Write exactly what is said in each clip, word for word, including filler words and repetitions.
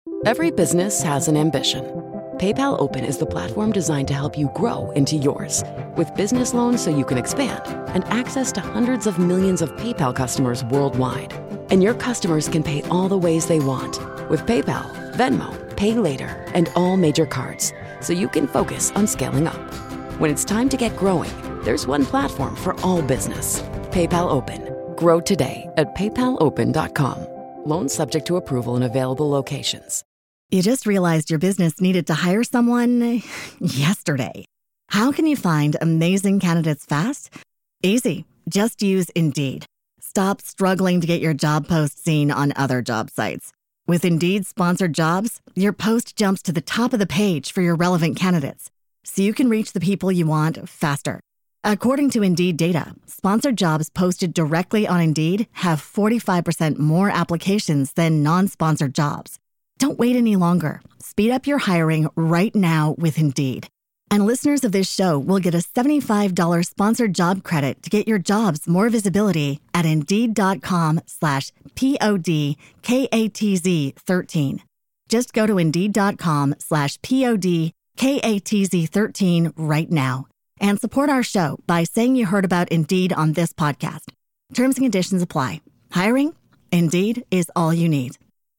Every business has an ambition. PayPal Open is the platform designed to help you grow into yours. With business loans so you can expand and access to hundreds of millions of PayPal customers worldwide. And your customers can pay all the ways they want with PayPal, Venmo, Pay Later, and all major cards, so you can focus on scaling up. When it's time to get growing, there's one platform for all business. PayPal Open. Grow today at paypal open dot com. Loans subject to approval in available locations. You just realized your business needed to hire someone yesterday. How can you find amazing candidates fast? Easy. Just use Indeed. Stop struggling to get your job post seen on other job sites. With Indeed sponsored jobs, your post jumps to the top of the page for your relevant candidates, so you can reach the people you want faster. According to Indeed data, sponsored jobs posted directly on Indeed have forty-five percent more applications than non-sponsored jobs. Don't wait any longer. Speed up your hiring right now with Indeed. And listeners of this show will get a seventy-five dollars sponsored job credit to get your jobs more visibility at Indeed.com slash P-O-D-K-A-T-Z 13. Just go to Indeed.com slash P-O-D-K-A-T-Z 13 right now and support our show by saying you heard about Indeed on this podcast. Terms and conditions apply. Hiring? Indeed is all you need.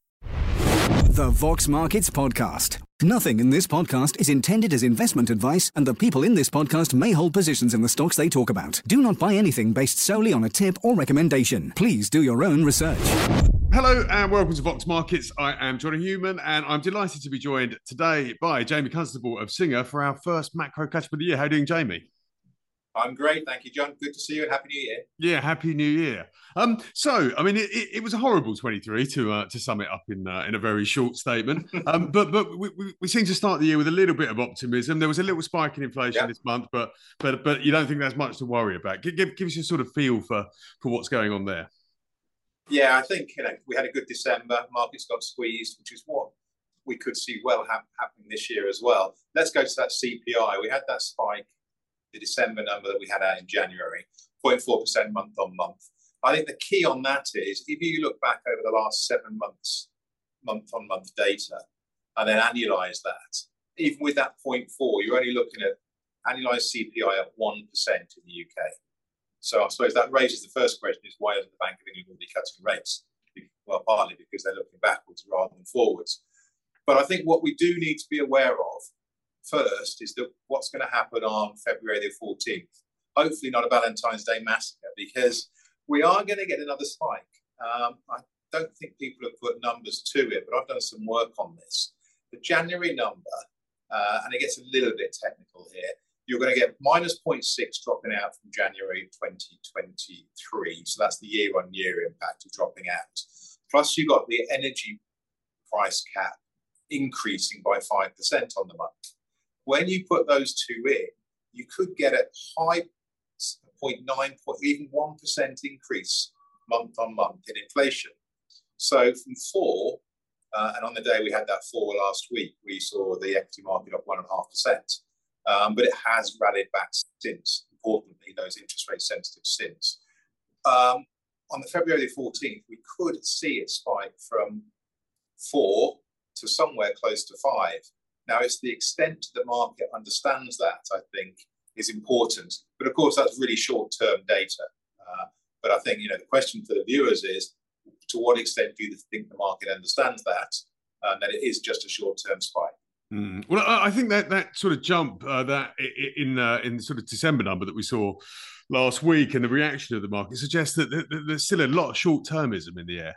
The Vox Markets Podcast. Nothing in this podcast is intended as investment advice, and the people in this podcast may hold positions in the stocks they talk about. Do not buy anything based solely on a tip or recommendation. Please do your own research. Hello and welcome to Vox Markets. I am Johnny Human and I'm delighted to be joined today by Jamie Constable of Singer for our first macro catch-up of the year. How are you doing, Jamie? I'm great, thank you, John. Good to see you and Happy New Year. Yeah, Happy New Year. Um, so, I mean, it, it was a horrible twenty-three to uh, to sum it up in uh, in a very short statement. Um, but but we, we, we seem to start the year with a little bit of optimism. There was a little spike in inflation yeah. this month, but but but you don't think there's much to worry about. Give, give, give us a sort of feel for for what's going on there. Yeah, I think you know we had a good December. Markets got squeezed, which is what we could see well ha- happening this year as well. Let's go to that C P I. We had that spike. The December number that we had out in January, zero point four percent month on month. I think the key on that is if you look back over the last seven months, month on month data, and then annualize that, even with that zero point four, you're only looking at annualized C P I at one percent in the U K. So I suppose that raises the first question is why isn't the Bank of England already cutting rates? Well, partly because they're looking backwards rather than forwards. But I think what we do need to be aware of first is that what's going to happen on February the fourteenth. Hopefully not a Valentine's Day massacre, because we are going to get another spike. Um, I don't think people have put numbers to it, but I've done some work on this. The January number, uh, and it gets a little bit technical here, you're going to get minus zero point six dropping out from January twenty twenty-three. So that's the year-on-year impact of dropping out. Plus you've got the energy price cap increasing by five percent on the month. When you put those two in, you could get a high zero point nine, even one percent increase month on month in inflation. So from four, uh, and on the day we had that four last week, we saw the equity market up one point five percent. Um, but it has rallied back since, importantly, those interest rate sensitive since. Um, on the February the fourteenth, we could see it spike from four to somewhere close to five. Now, it's the extent the market understands that, I think, is important. But of course, that's really short-term data. Uh, but I think, you know, the question for the viewers is, to what extent do you think the market understands that, and that it is just a short-term spike? Mm. Well, I think that that sort of jump, uh, that in uh, in the sort of December number that we saw last week and the reaction of the market suggests that there's still a lot of short-termism in the air.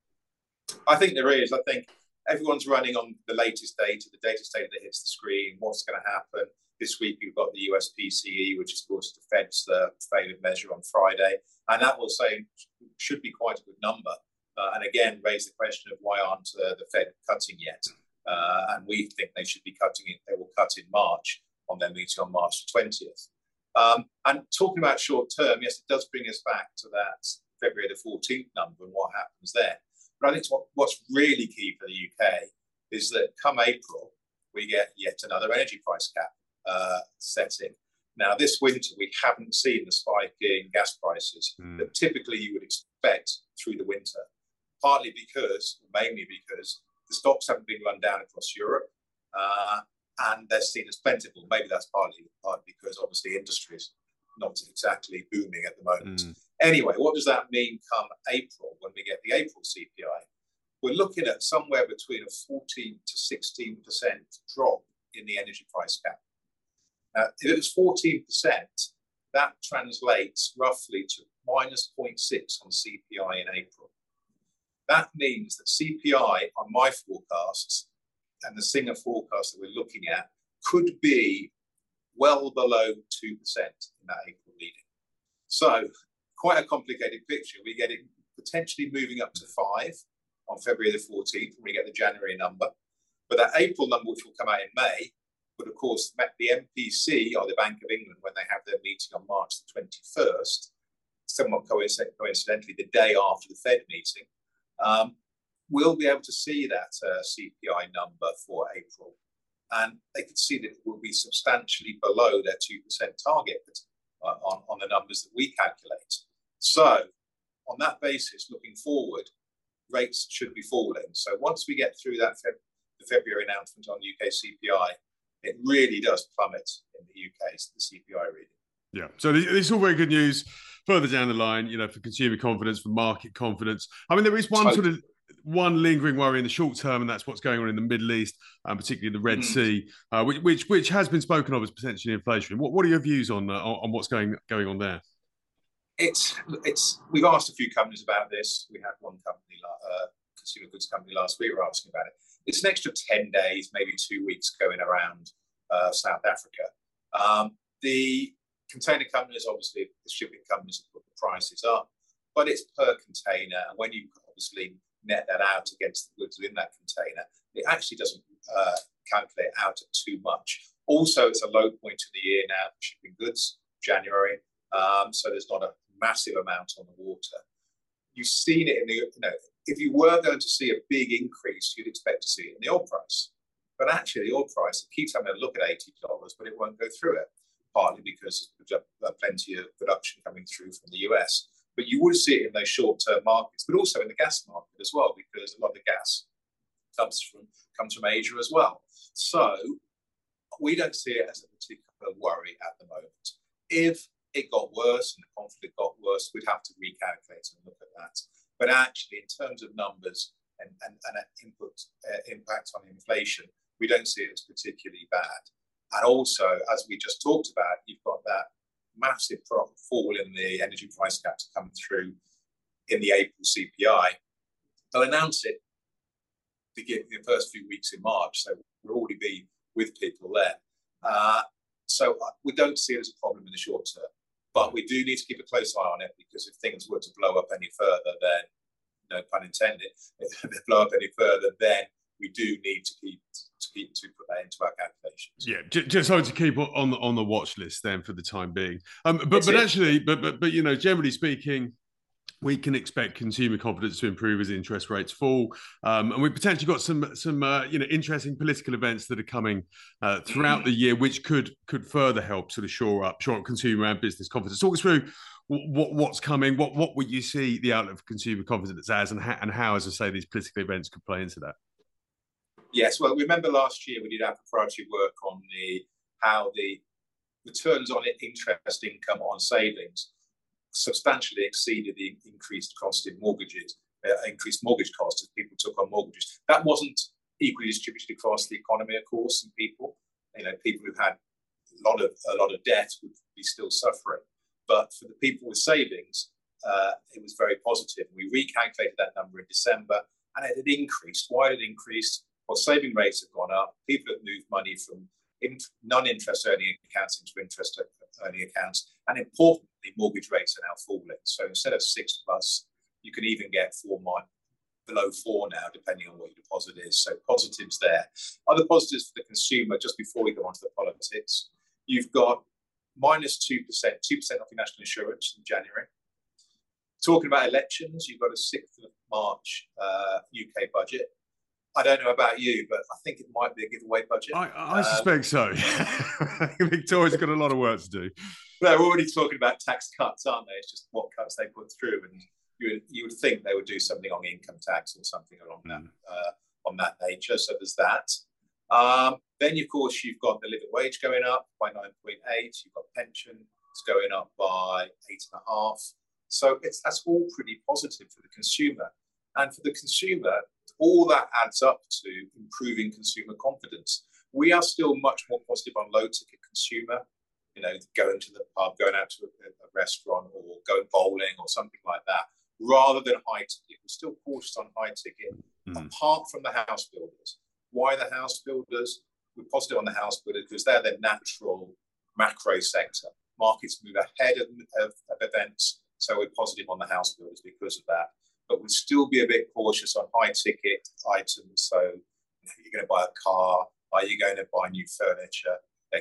I think there is. I think everyone's running on the latest data, the latest data that hits the screen, what's going to happen. This week, you've got the U S P C E, which is, of course, the Fed's uh, favored measure on Friday. And that will say should be quite a good number. Uh, and again, raise the question of why aren't uh, the Fed cutting yet? Uh, and we think they should be cutting it. They will cut in March on their meeting on March twentieth. Um, and talking about short term, yes, it does bring us back to that February the fourteenth number and what happens there. But I think what, what's really key for the U K is that come April, we get yet another energy price cap uh, setting. Now, this winter, we haven't seen the spike in gas prices mm. that typically you would expect through the winter, partly because, mainly because The stocks haven't been run down across Europe, uh, and they're seen as plentiful. Maybe that's partly, partly because obviously industry is not exactly booming at the moment. Mm. Anyway, what does that mean come April when we get the April C P I? We're looking at somewhere between a fourteen to sixteen percent drop in the energy price cap. Now, if it was fourteen percent, that translates roughly to minus zero point six on C P I in April. That means that C P I on my forecasts and the Singer forecast that we're looking at could be well below two percent in that April reading. So quite a complicated picture. We get it potentially moving up to five on February the fourteenth when we get the January number. But that April number, which will come out in May, would of course the M P C, or the Bank of England, when they have their meeting on March the twenty-first, somewhat coincidentally the day after the Fed meeting, um, we'll be able to see that uh, C P I number for April. And they can see that it will be substantially below their two percent target uh, on, on the numbers that we calculate. So on that basis, looking forward, rates should be falling. So once we get through that Feb- the February announcement on U K C P I, it really does plummet in the U K, the C P I reading. Yeah, so this is all very good news further down the line, you know, for consumer confidence, for market confidence. I mean, there is one totally. sort of one lingering worry in the short term, and that's what's going on in the Middle East, and particularly the Red mm. Sea, uh, which, which which has been spoken of as potentially inflationary. What what are your views on uh, on what's going going on there? It's it's we've asked a few companies about this. We had one company, uh, consumer goods company last week, were asking about it. It's an extra ten days, maybe two weeks going around uh, South Africa. Um, the container companies, obviously, the shipping companies have put the prices up, but it's per container, and when you obviously net that out against the goods within that container, it actually doesn't uh, calculate out at too much. Also, it's a low point of the year now for shipping goods, January, um, so there's not a massive amount on the water. You've seen it in the, you know, if you were going to see a big increase, you'd expect to see it in the oil price. But actually, the oil price, it keeps having a look at eighty dollars, but it won't go through it, partly because there's plenty of production coming through from the U S. But you would see it in those short-term markets, but also in the gas market as well, because a lot of the gas comes from comes from Asia as well. So we don't see it as a particular worry at the moment. If it got worse and the conflict got worse, we'd have to recalculate and look at that. But actually, in terms of numbers and, and, and an input uh, impact on inflation, we don't see it as particularly bad. And also, as we just talked about, you've got that massive fall in the energy price cap to come through in the April C P I. They'll announce it beginning the first few weeks in March, so we'll already be with people there. Uh, so we don't see it as a problem in the short term, but we do need to keep a close eye on it, because if things were to blow up any further, then, no pun intended, if they blow up any further, then we do need to keep to keep to put that into our calculations. Yeah, just, just so to keep on the on the watch list then for the time being. Um, but That's but it. actually, but but but you know, generally speaking, we can expect consumer confidence to improve as interest rates fall, um, and we potentially got some some uh, you know interesting political events that are coming uh, throughout the year, which could could further help sort of shore up shore up consumer and business confidence. Talk us through what what's coming. What what would you see the outlook for consumer confidence as, and how, and how, as I say, these political events could play into that? Yes, well, remember last year we did our proprietary work on the how the returns on interest income on savings substantially exceeded the increased cost in mortgages, uh, increased mortgage costs as people took on mortgages. That wasn't equally distributed across the economy, of course, and people, you know, people who had a lot of a lot of debt would be still suffering. But for the people with savings, uh, it was very positive. We recalculated that number in December, and it had increased. Why did it increase? Well, saving rates have gone up. People have moved money from non-interest earning accounts into interest earning accounts. And importantly, mortgage rates are now falling. So instead of six plus, you can even get four, below four now, depending on what your deposit is. So positives there. Other positives for the consumer, just before we go on to the politics, you've got minus two percent, two percent off your national insurance in January. Talking about elections, you've got a sixth of March uh, U K budget. I don't know about you, but I think it might be a giveaway budget. I, I um, suspect so. Victoria's got a lot of work to do. They're already talking about tax cuts, aren't they? It's just what cuts they put through. And you would, you would think they would do something on income tax or something along mm. that uh, on that nature. So there's that. Um, then, of course, you've got the living wage going up by nine point eight. You've got pensions going up by eight and a half. So it's that's all pretty positive for the consumer. And for the consumer, all that adds up to improving consumer confidence. We are still much more positive on low-ticket consumer, you know, going to the pub, going out to a, a restaurant or going bowling or something like that, rather than high ticket. We're still cautious on high ticket, mm. apart from the house builders. Why the house builders? We're positive on the house builders because they're the natural macro sector. Markets move ahead of, of, of events, so we're positive on the house builders because of that. But we'll still be a bit cautious on high ticket items. So you know, you're going to buy a car, are you going to buy new furniture,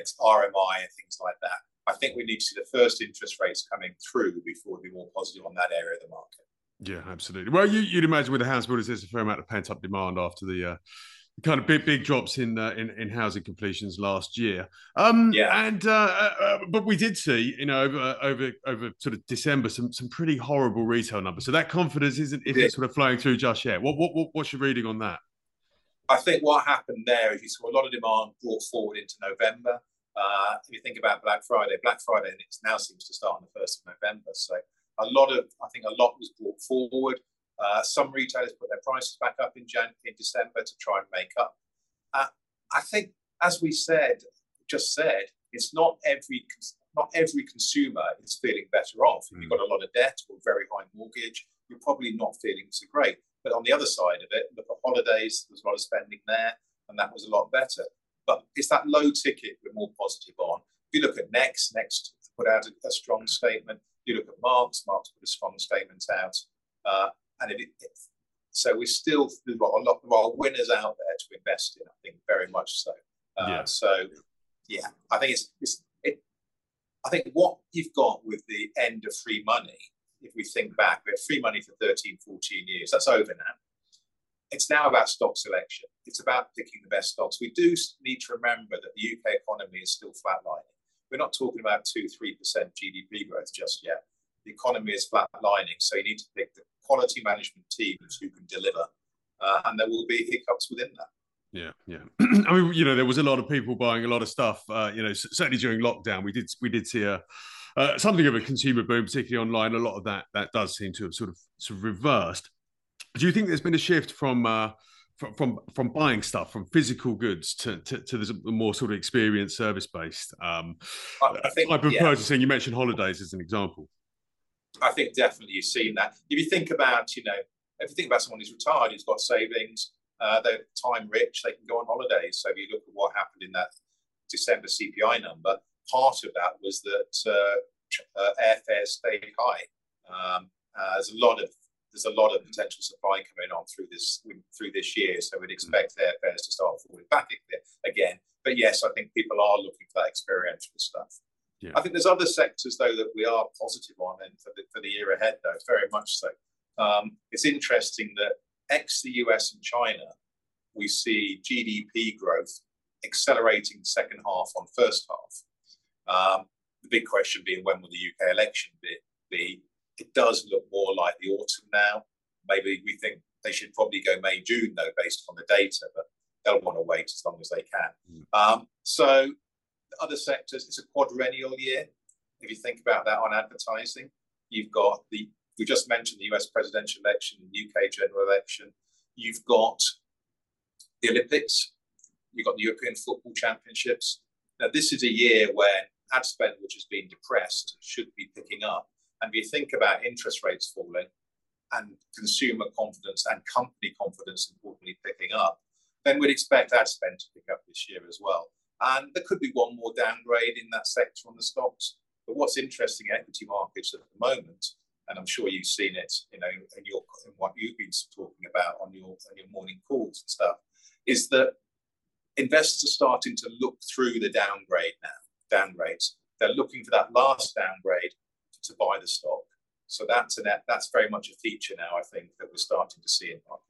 R M I and things like that. I think we need to see the first interest rates coming through before we'll be more positive on that area of the market. Yeah, absolutely. Well, you, you'd imagine with the house builders, there's a fair amount of pent-up demand after the uh, kind of big, big drops in, uh, in in housing completions last year. Um, yeah. And uh, uh, but we did see, you know, over over over sort of December, some some pretty horrible retail numbers. So that confidence isn't isn't sort of flowing through just yet. What what, what what's your reading on that? I think what happened there is you saw a lot of demand brought forward into November. Uh, if you think about Black Friday, Black Friday it now seems to start on the first of November. So a lot of, I think a lot was brought forward. Uh, some retailers put their prices back up in Jan in December to try and make up. Uh, I think, as we said, just said, it's not every not every consumer is feeling better off. If you've got a lot of debt or very high mortgage, you're probably not feeling so great. But on the other side of it, look at holidays, there was a lot of spending there, and that was a lot better. But it's that low ticket we're more positive on. If you look at Next, Next put out a, a strong statement. If you look at Marks, Marks put a strong statement out. Uh, and it, it, so we still, we've got a lot of winners out there to invest in, I think, very much so. Uh, yeah. So, yeah, I think it's, it's it, I think what you've got with the end of free money, if we think back, we had free money for thirteen, fourteen years. That's over now. It's now about stock selection. It's about picking the best stocks. We do need to remember that the U K economy is still flatlining. We're not talking about two, three percent G D P growth just yet. The economy is flatlining, so you need to pick the quality management teams who can deliver, uh, and there will be hiccups within that. Yeah, yeah. I mean, you know, there was a lot of people buying a lot of stuff. Uh, you know, certainly during lockdown, we did we did see a uh, something of a consumer boom, particularly online. A lot of that that does seem to have sort of sort of reversed. Do you think there's been a shift from uh, from, from from buying stuff, from physical goods to to, to the more sort of experience service based um, I, I think type of yeah. purchasing? You mentioned holidays as an example. I think definitely you've seen that. If you think about, you know, if you think about someone who's retired, who's got savings, uh, they're time rich, they can go on holidays. So if you look at what happened in that December C P I number, part of that was that uh, uh, airfares stayed high. Um, uh, there's a lot of there's a lot of potential supply coming on through this through this year, so we'd expect mm. airfares to start falling back again. But yes, I think people are looking for that experiential stuff. Yeah. I think there's other sectors, though, that we are positive on and for the, for the year ahead, though, very much so. Um, it's interesting that ex the U S and China, we see G D P growth accelerating second half on first half. Um, the big question being, when will the U K election be, be? It does look more like the autumn now. Maybe we think they should probably go May, June, though, based on the data, but they'll want to wait as long as they can. Mm. Um, so... Other sectors, it's a quadrennial year. If you think about that on advertising, you've got the, we just mentioned the U S presidential election, the U K general election. You've got the Olympics. You've got the European Football Championships. Now, this is a year when ad spend, which has been depressed, should be picking up. And if you think about interest rates falling and consumer confidence and company confidence, importantly, picking up, then we'd expect ad spend to pick up this year as well. And there could be one more downgrade in that sector on the stocks. But what's interesting in equity markets at the moment, and I'm sure you've seen it, you know, in your in what you've been talking about on your on your morning calls and stuff, is that investors are starting to look through the downgrade now, downgrades. They're looking for that last downgrade to buy the stock. So that's an that's very much a feature now, I think, that we're starting to see in markets.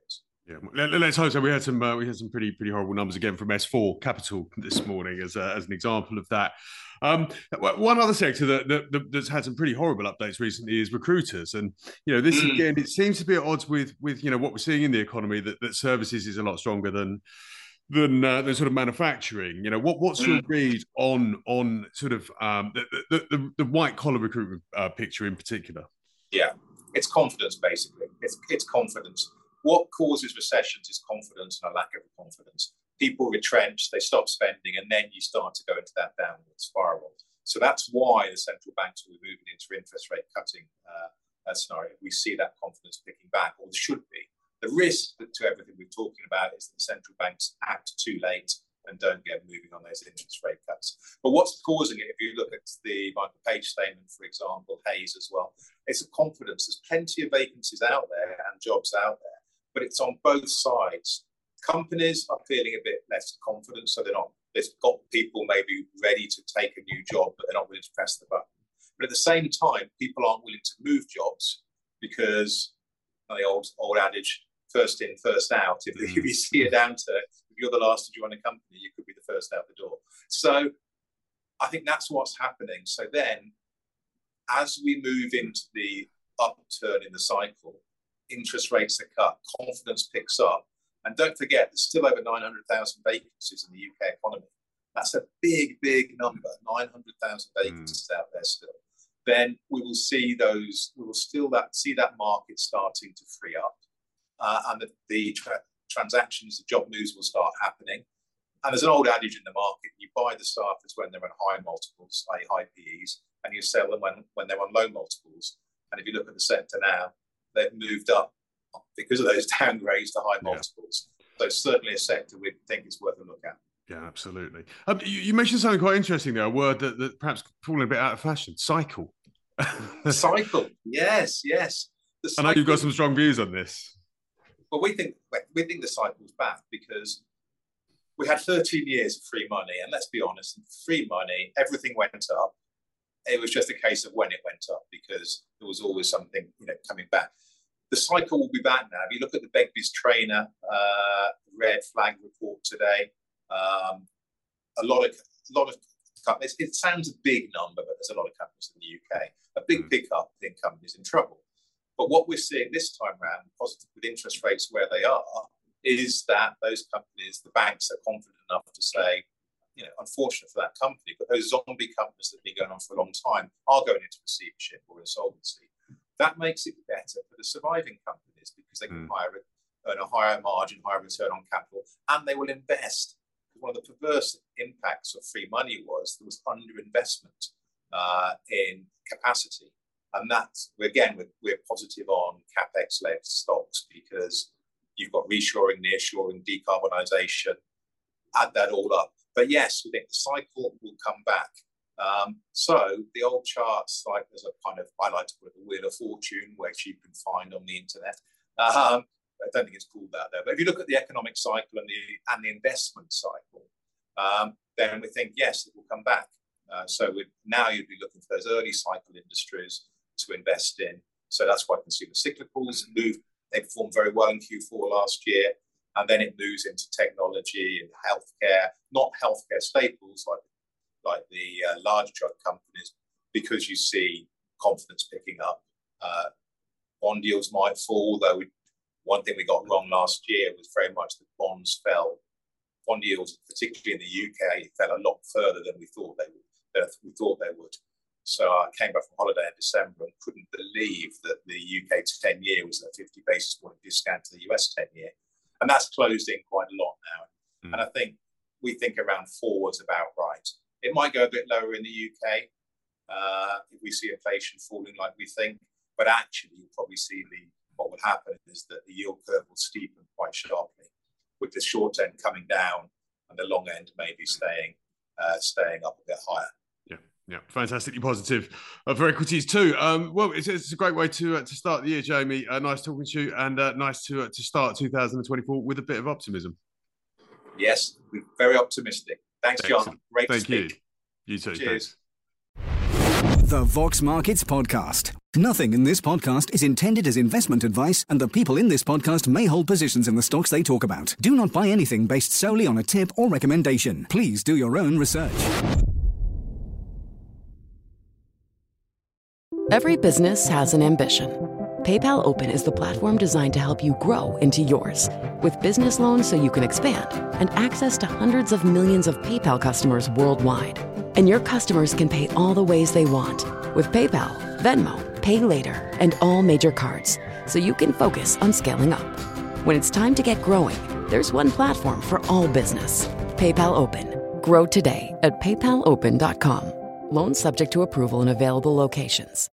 Yeah, Let, let's hope so. We had some uh, we had some pretty pretty horrible numbers again from S four Capital this morning as a, as an example of that. Um, one other sector that, that that's had some pretty horrible updates recently is recruiters, and you know this mm. again it seems to be at odds with with you know what we're seeing in the economy, that, that services is a lot stronger than than uh, than sort of manufacturing. You know what what's mm. your read on on sort of um, the, the, the the white collar recruitment uh, picture in particular? Yeah, it's confidence basically. It's it's confidence. What causes recessions is confidence and a lack of confidence. People retrench, they stop spending, and then you start to go into that downward spiral. So that's why the central banks will be moving into interest rate cutting uh, scenario. We see that confidence picking back, or should be. The risk to everything we're talking about is that the central banks act too late and don't get moving on those interest rate cuts. But what's causing it, if you look at the Michael Page statement, for example, Hayes as well, it's a confidence. There's plenty of vacancies out there and jobs out there, but it's on both sides. Companies are feeling a bit less confident, so they're not, they've got people maybe ready to take a new job, but they're not willing to press the button. But at the same time, people aren't willing to move jobs because the old old adage, first in, first out. If, mm. if you see a downturn, if you're the last to join a company, you could be the first out the door. So I think that's what's happening. So then, as we move into the upturn in the cycle, interest rates are cut, confidence picks up. And don't forget, there's still over nine hundred thousand vacancies in the U K economy. That's a big, big number, nine hundred thousand vacancies mm. out there still. Then we will see those, we will still that see that market starting to free up. Uh, and the, the tra- transactions, the job moves will start happening. And there's an old adage in the market, you buy the starters when they're on high multiples, that is high P Es, and you sell them when, when they're on low multiples. And if you look at the sector now, they've moved up because of those downgrades to high multiples. Yeah. So certainly a sector we think is worth a look at. Yeah, absolutely. Um, you, you mentioned something quite interesting there, a word that, that perhaps fallen a bit out of fashion, cycle. Cycle, yes, yes. The cycle, I know you've got some strong views on this. Well, we think we think the cycle's back because we had thirteen years of free money, and let's be honest, free money, everything went up. It was just a case of when it went up because there was always something, you know, coming back. The cycle will be back now. If you look at the Begbies Trainer uh, red flag report today, um, a lot of a lot of companies. It sounds a big number, but there's a lot of companies in the U K. A big mm. pickup in companies in trouble. But what we're seeing this time around, positive with interest rates where they are, is that those companies, the banks, are confident enough to say, you know, unfortunate for that company, but those zombie companies that have been going on for a long time are going into receivership or insolvency. That makes it better for the surviving companies because they can mm. hire, earn a higher margin, higher return on capital, and they will invest. One of the perverse impacts of free money was there was underinvestment uh, in capacity. And that's, again, we're, we're positive on CapEx-led stocks because you've got reshoring, nearshoring, decarbonisation, add that all up. But yes, we think the cycle will come back. Um, so the old charts, like there's a kind of, I like to call it the Wheel of Fortune, which you can find on the internet. Um, I don't think it's called that though. But if you look at the economic cycle and the and the investment cycle, um, then we think, yes, it will come back. Uh, so we, now you'd be looking for those early cycle industries to invest in. So that's why consumer cyclicals move. They performed very well in Q four last year. And then it moves into technology and healthcare, not healthcare staples like, like the uh, large drug companies, because you see confidence picking up. Uh, bond yields might fall, though we, one thing we got wrong last year was very much that bonds fell. Bond yields, particularly in the U K, fell a lot further than we thought they would. Than we thought they would. So I came back from holiday in December and couldn't believe that the U K ten-year was at a fifty basis point discount to the U S ten-year. And that's closed in quite a lot now. Mm. And I think we think around four was about right. It might go a bit lower in the U K uh, if we see inflation falling like we think. But actually, you'll probably see the what will happen is that the yield curve will steepen quite sharply, with the short end coming down and the long end maybe staying uh, staying up a bit higher. Yeah, yeah, fantastically positive uh, for equities too. Um, well, it's, it's a great way to uh, to start the year, Jamie. Uh, nice talking to you, and uh, nice to uh, to start two thousand twenty-four with a bit of optimism. Yes, we're very optimistic. Thanks, Excellent. John. Great Thank to speak. you. You too. Cheers. Thanks. The Vox Markets Podcast. Nothing in this podcast is intended as investment advice, and the people in this podcast may hold positions in the stocks they talk about. Do not buy anything based solely on a tip or recommendation. Please do your own research. Every business has an ambition. PayPal Open is the platform designed to help you grow into yours. With business loans so you can expand and access to hundreds of millions of PayPal customers worldwide. And your customers can pay all the ways they want with PayPal, Venmo, Pay Later, and all major cards, so you can focus on scaling up. When it's time to get growing, there's one platform for all business. PayPal Open. Grow today at paypal open dot com. Loans subject to approval in available locations.